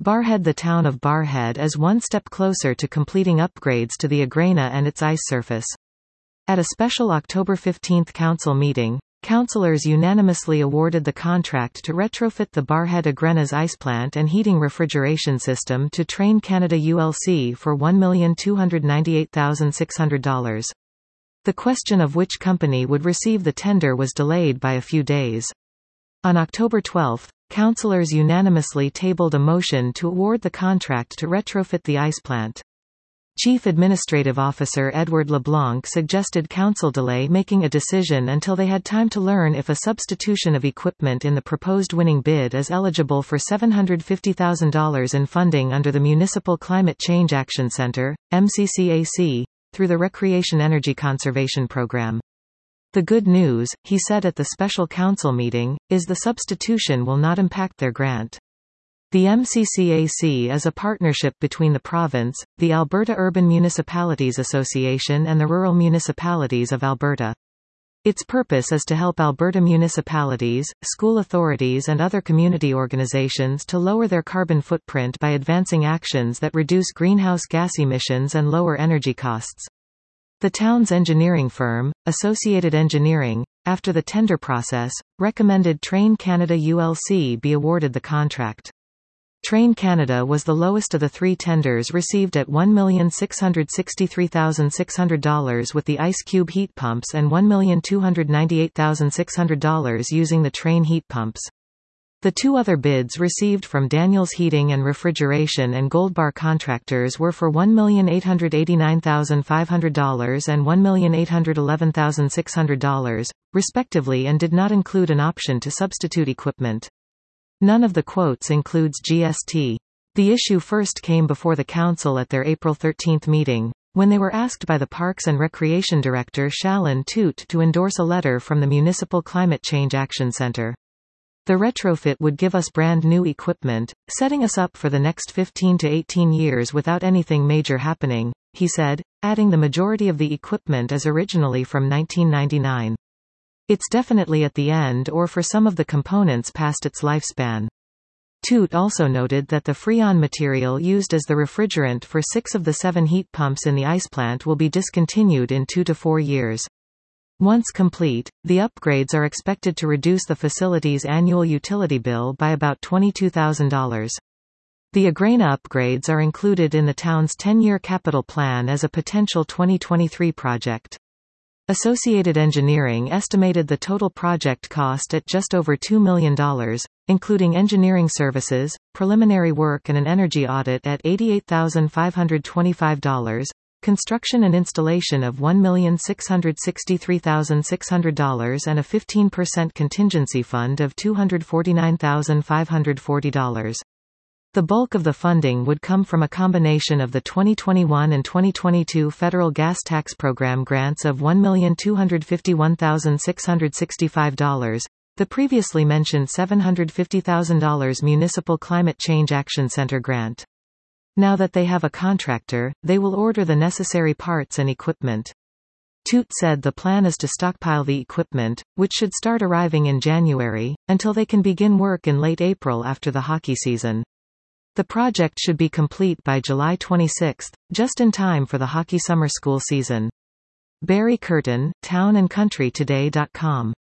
Barrhead. The town of Barrhead is one step closer to completing upgrades to the Agrena and its ice surface. At a special October 15 council meeting, councillors unanimously awarded the contract to retrofit the Barrhead Agrena's ice plant and heating refrigeration system to Train Canada ULC for $1,298,600. The question of which company would receive the tender was delayed by a few days. On October 12, councillors unanimously tabled a motion to award the contract to retrofit the ice plant. Chief Administrative Officer Edward LeBlanc suggested council delay making a decision until they had time to learn if a substitution of equipment in the proposed winning bid is eligible for $750,000 in funding under the Municipal Climate Change Action Centre, MCCAC, through the Recreation Energy Conservation Program. The good news, he said at the special council meeting, is the substitution will not impact their grant. The MCCAC is a partnership between the province, the Alberta Urban Municipalities Association and the Rural Municipalities of Alberta. Its purpose is to help Alberta municipalities, school authorities and other community organizations to lower their carbon footprint by advancing actions that reduce greenhouse gas emissions and lower energy costs. The town's engineering firm, Associated Engineering, after the tender process, recommended Train Canada ULC be awarded the contract. Train Canada was the lowest of the three tenders received at $1,663,600 with the Ice Cube heat pumps and $1,298,600 using the Train heat pumps. The two other bids received from Daniels Heating and Refrigeration and Goldbar Contractors were for $1,889,500 and $1,811,600, respectively, and did not include an option to substitute equipment. None of the quotes includes GST. The issue first came before the council at their April 13 meeting, when they were asked by the Parks and Recreation Director Shalin Toot to endorse a letter from the Municipal Climate Change Action Centre. The retrofit would give us brand new equipment, setting us up for the next 15 to 18 years without anything major happening, he said, adding the majority of the equipment is originally from 1999. It's definitely at the end or for some of the components past its lifespan. Toot also noted that the Freon material used as the refrigerant for 6 of the 7 heat pumps in the ice plant will be discontinued in 2 to 4 years. Once complete, the upgrades are expected to reduce the facility's annual utility bill by about $22,000. The Agrena upgrades are included in the town's 10-year capital plan as a potential 2023 project. Associated Engineering estimated the total project cost at just over $2 million, including engineering services, preliminary work and an energy audit at $88,525, construction and installation of $1,663,600 and a 15% contingency fund of $249,540. The bulk of the funding would come from a combination of the 2021 and 2022 Federal Gas Tax Program grants of $1,251,665, the previously mentioned $750,000 Municipal Climate Change Action Centre grant. Now that they have a contractor, they will order the necessary parts and equipment. Toot said the plan is to stockpile the equipment, which should start arriving in January, until they can begin work in late April after the hockey season. The project should be complete by July 26, just in time for the hockey summer school season. Barry Curtin, townandcountrytoday.com